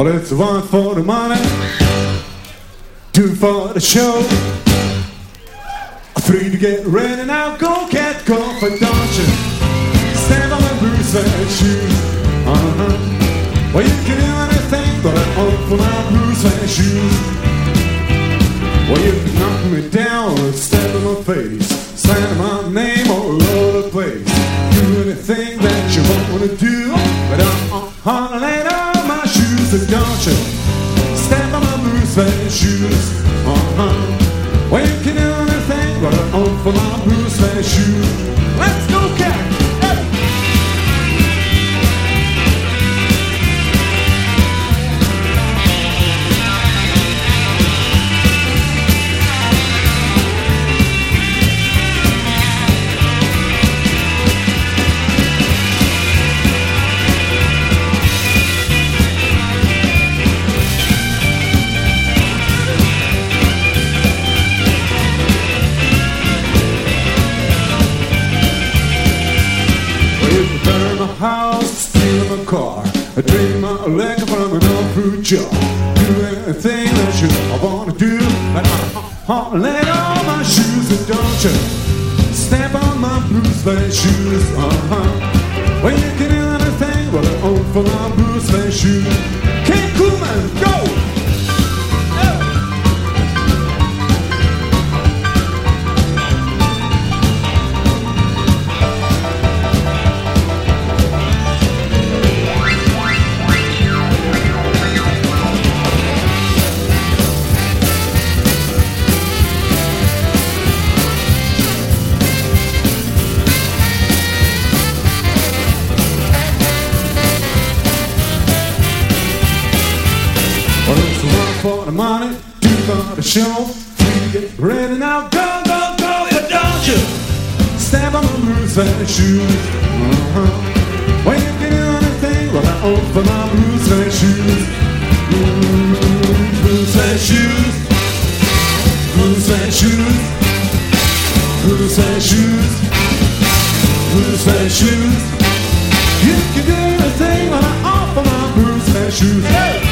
Well, it's one for the money, two for the show, three to get ready. Now go get comfort, don't you? Stand on my blue suede shoes. Well, you can do anything but I own for my blue suede shoes. Well, you can knock me down or step in my face, sign my name all over the place. Do anything that you want to do, but I'm laying on my shoes, and don't you step on my blue suede shoes. Well, you can do anything but I own for my blue suede shoes. Let's go, cat! House, steal my car, I drink my liquor from an old fruit jar. Do anything that you want to do, but I'm laying on my shoes, and don't you step on my blue suede shoes. Well, you can do anything but I own for my blue suede shoes. King Koolman, go! Well, it's one for the money, two for the show, three to get ready. Now go, go, go, yeah, don't you step on my blue suede shoes. Well, you can do anything but I own for my blue suede shoes. Blue suede shoes, blue suede shoes, blue suede shoes, blue suede shoes. You can do anything but I own for my blue suede shoes. Hey!